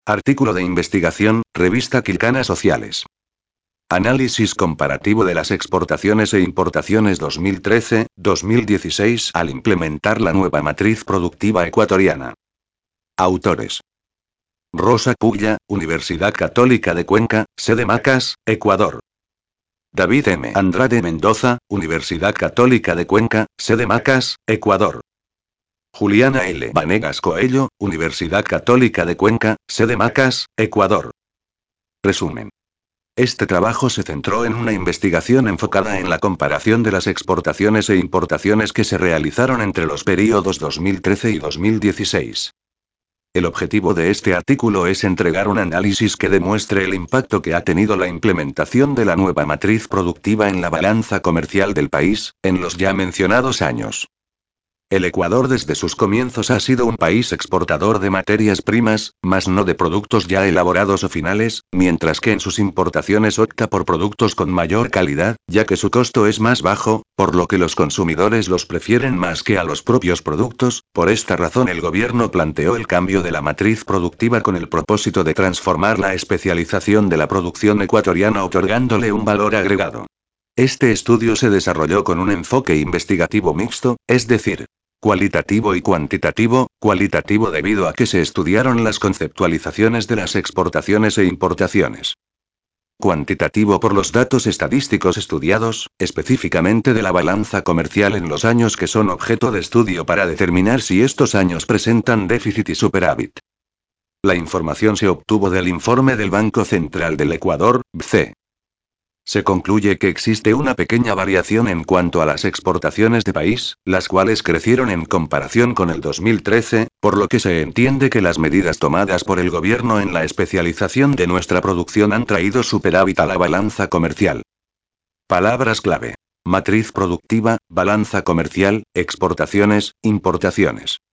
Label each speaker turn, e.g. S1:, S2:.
S1: Artículo de investigación, revista Quilcana Sociales. Análisis comparativo de las exportaciones e importaciones 2013-2016 al implementar la nueva matriz productiva ecuatoriana. Autores. Rosa Pulla, Universidad Católica de Cuenca, sede Macas, Ecuador. David M. Andrade Mendoza, Universidad Católica de Cuenca, sede Macas, Ecuador. Juliana L. Vanegas Coello, Universidad Católica de Cuenca, sede Macas, Ecuador. Resumen. Este trabajo se centró en una investigación enfocada en la comparación de las exportaciones e importaciones que se realizaron entre los períodos 2013 y 2016. El objetivo de este artículo es entregar un análisis que demuestre el impacto que ha tenido la implementación de la nueva matriz productiva en la balanza comercial del país, en los ya mencionados años. El Ecuador desde sus comienzos ha sido un país exportador de materias primas, mas no de productos ya elaborados o finales, mientras que en sus importaciones opta por productos con mayor calidad, ya que su costo es más bajo, por lo que los consumidores los prefieren más que a los propios productos. Por esta razón el gobierno planteó el cambio de la matriz productiva con el propósito de transformar la especialización de la producción ecuatoriana otorgándole un valor agregado. Este estudio se desarrolló con un enfoque investigativo mixto, es decir, cualitativo y cuantitativo debido a que se estudiaron las conceptualizaciones de las exportaciones e importaciones. Cuantitativo por los datos estadísticos estudiados, específicamente de la balanza comercial en los años que son objeto de estudio para determinar si estos años presentan déficit y superávit. La información se obtuvo del informe del Banco Central del Ecuador, BCE. Se concluye que existe una pequeña variación en cuanto a las exportaciones de país, las cuales crecieron en comparación con el 2013, por lo que se entiende que las medidas tomadas por el gobierno en la especialización de nuestra producción han traído superávit a la balanza comercial. Palabras clave. Matriz productiva, balanza comercial, exportaciones, importaciones.